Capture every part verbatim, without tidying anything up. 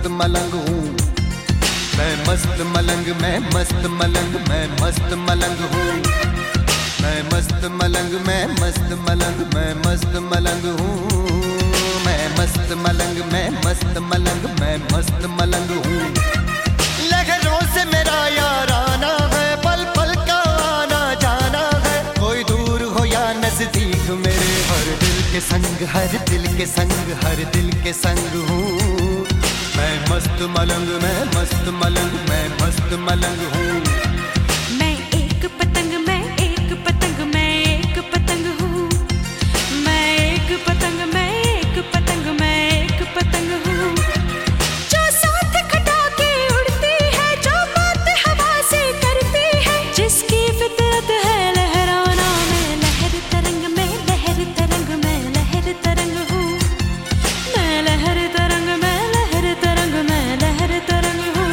मस्त मलंग हूँ। मैं मस्त मलंग, मैं मस्त मलंग, मैं मस्त मलंग हूँ। मैं मस्त मलंग, मैं मस्त मलंग, मैं मस्त मलंग हूँ। मैं मस्त मलंग, मैं मस्त मलंग, मैं मस्त मलंग हूँ। लहरों से मेरा याराना है, पल पल का आना जाना है। कोई दूर हो या नजदीक मेरे, हर दिल के संग, हर दिल के संग, हर दिल के संग हूँ। मैं मस्त मलंग, मैं मस्त मलंग, मैं मस्त मलंग हूँ। मैं एक पतंग, मैं एक पतंग, मैं एक पतंग हूँ। मैं एक पतंग, मैं एक पतंग, मैं एक पतंग हूँ। जो साथ खटा के उड़ती है, जो बात हवा से करती है, जिसकी फितरत है लहराना। मैं लहर तरंग, मैं लहर तरंग, मैं लहर तरंग हूँ। मैं लहर तरंग, मैं लहर तरंग, मैं लहर तरंग हूँ।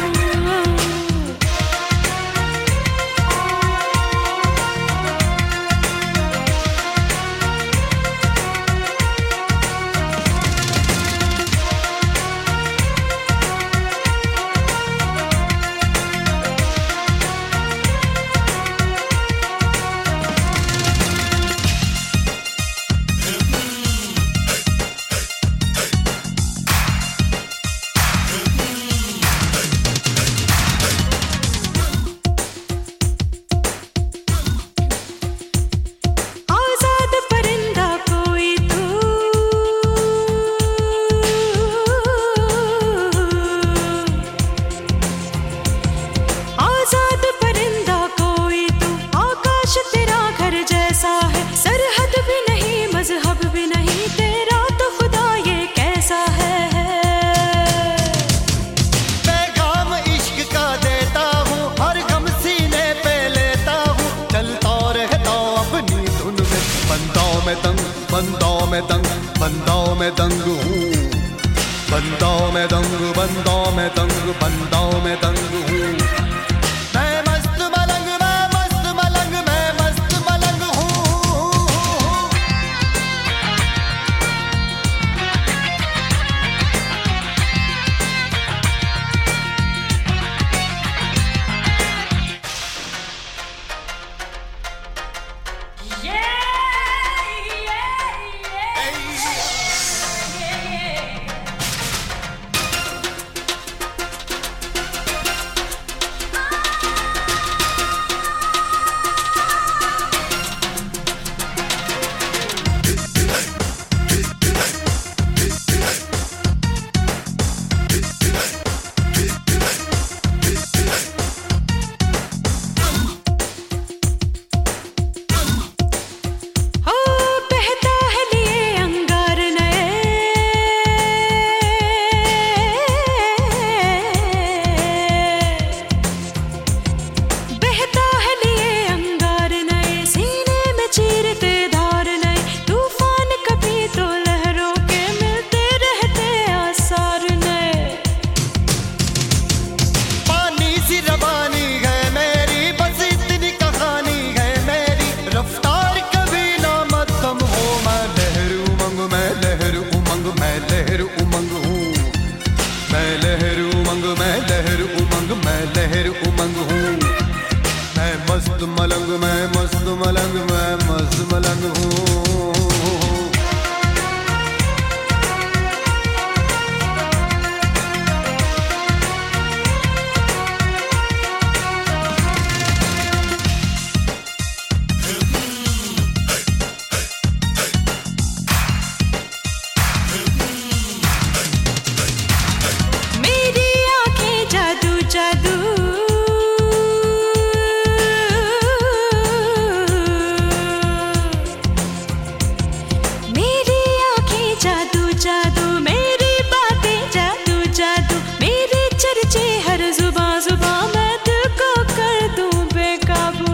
आजाद परिंदा कोई तू, आजाद परिंदा कोई तू। आकाश तेरा घर जैसा है, सरहद भी नहीं, मजहब भी नहीं, तेरा तो खुदा ये कैसा है। पैगाम इश्क का देता हूँ, हर गम सीने पे लेता हूँ। चलता रहता अपनी धुन में, बंदाओं में दंग, बंदाओं में दंग, बंदाओं में दंग हूँ। बंदाओं में दंग, बंदाओं में दंग, बंदाओं में दंग हूँ। मैं मस्त मलंग, मैं मस्त मलंग, मैं मस्त मलंग हूँ। हो बहता है लिए अंगार नए, बहता है लिए अंगार नए, सीने में चीरते धार नए। तूफान कभी तो लहरों के मिलते रहते आसार नए। पानी सी रवानी है मेरी, बस इतनी कहानी है मेरी। रफ्तार कभी ना मध्यम हो, मैं लहर उमंग, मैं लहर उमंग, मैं लहर उमंग हूँ। मैं लहर उमंग, मैं लहर उमंग, मैं लहर उमंग हूँ। मैं मस्त मलंग, मैं मस्त मलंग, मैं मस्त मलंग हूँ। मेरी आँखें जादू जादू, मेरी आँखें जादू जादू, मेरी बातें जादू जादू, मेरे चर्चे हर जुबां जुबां, मैं दिल को कर दूं बेकाबू।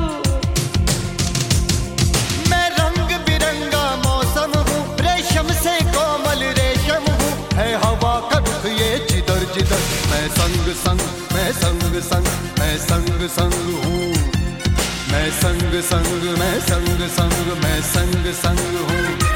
मैं रंग बिरंगा मौसम हूँ, रेशम से कोमल रेशम हूँ। है हवा का रुख ये जिधर जिधर, मैं संग संग, मैं संग संग, मैं संग संग हूँ। मैं संग संग, मैं संग संग, मैं संग संग हूँ।